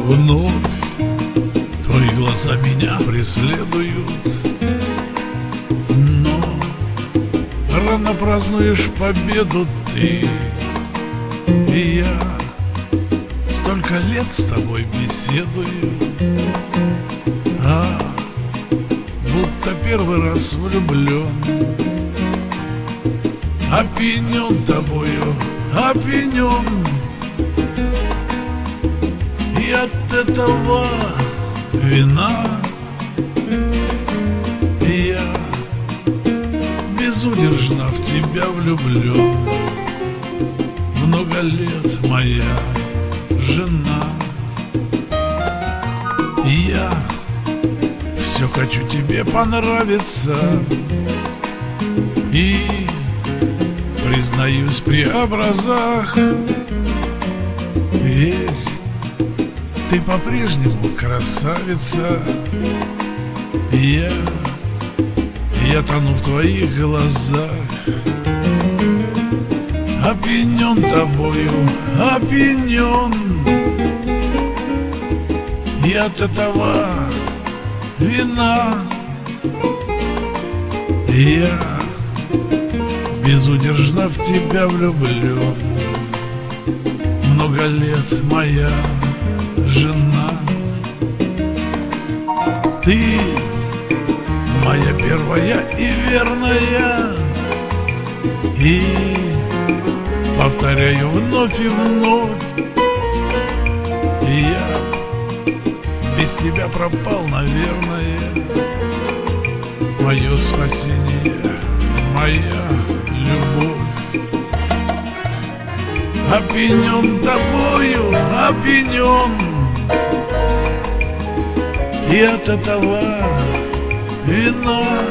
Вновь твои глаза меня преследуют, но рано празднуешь победу ты. И я столько лет с тобой беседую, будто первый раз влюблен. Опьянен тобою, опьянен, и от этого вина я безудержно в тебя влюблен. Много лет моя жена, я все хочу тебе понравиться. И признаюсь при образах, верь, ты по-прежнему красавица. Я тону в твоих глазах. Опьянен тобою, опьянен, и от этого вина я безудержно в тебя влюблен. Много лет моя жена, ты моя первая и верная. И повторяю вновь и вновь, я без тебя пропал, наверное. Мое спасение, моя любовь. Опьянен тобою, опьянен, и от этого вина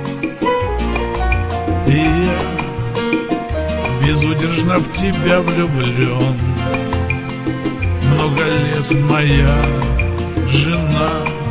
я безудержно в тебя влюблен. Много лет моя жена.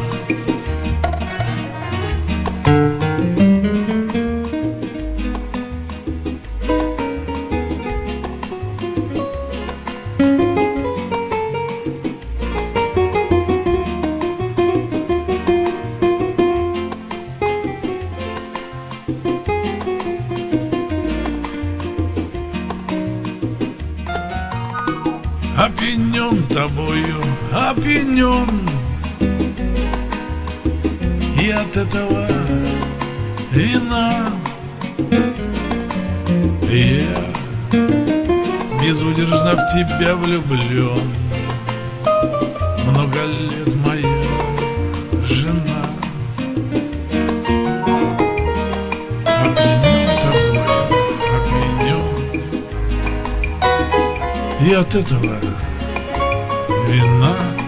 Опьянен тобою, опьянен, и от этого вина я безудержно в тебя влюблен. Много лет моя жена. Опьянен тобою, опьянен, и от этого вина